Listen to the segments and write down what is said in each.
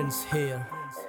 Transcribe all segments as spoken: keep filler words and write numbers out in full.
Prince here.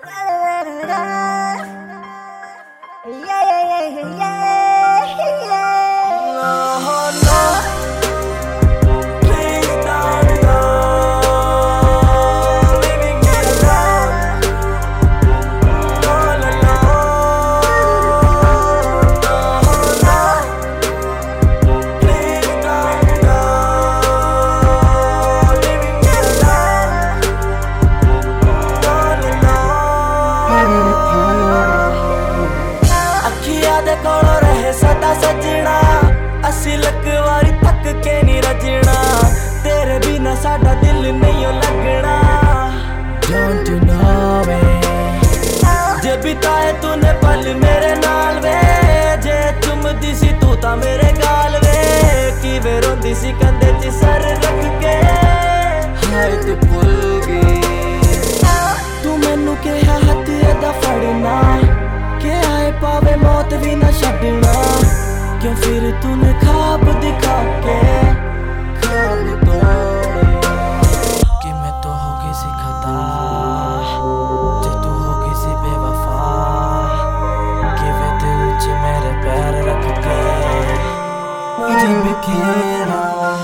सदा सजना असी लकवारी थक के नहीं रजना तेरे बिना साडा दिल नहीं लगना। Don't you know me? जे बिताए तूने पल मेरे नाल वे जे चुमदी सी तू ता मेरे गाल वे कि वे रोंदी सी कंधे च सर रख के हाय तू भुल गई तू मैनू कहा हथ एदा फड़ना के आए पावे मौत भी ना छड़ना क्यों फिर तूने ख्वाब दिखा के ख्वाब तोड़े कि मैं तो हो किसी खता जे तू हो किसी बेवफा कि वे दिल च मेरे पैर रख के मुझे बिखेरा।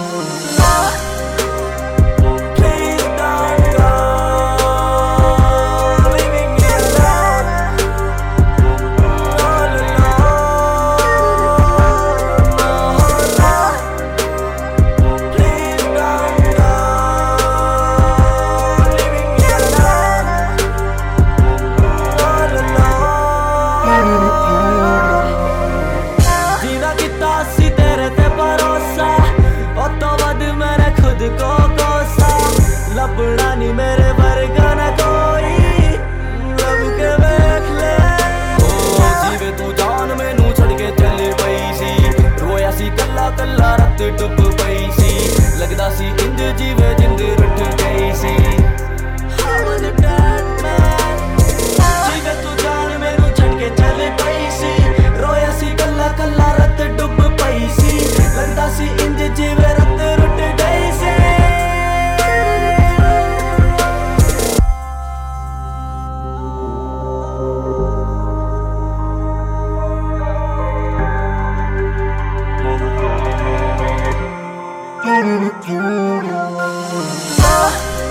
लभना नी मेरे वर्गा ना कोई लब के वेख ले ओ जीवे तू जान मैनू छड़ के चली पई सी रोया सी कल्ला कल्ला रत डुब पई सी लगदा सी इंज जीवे जिंद रुठ गई सी। जीवे तू जान मैनू छड़ के चली पई सी रोया सी कल्ला कल्ला रत डुब पई सी लगदा सी इंज जीवे रत रुठ गई सी। Oh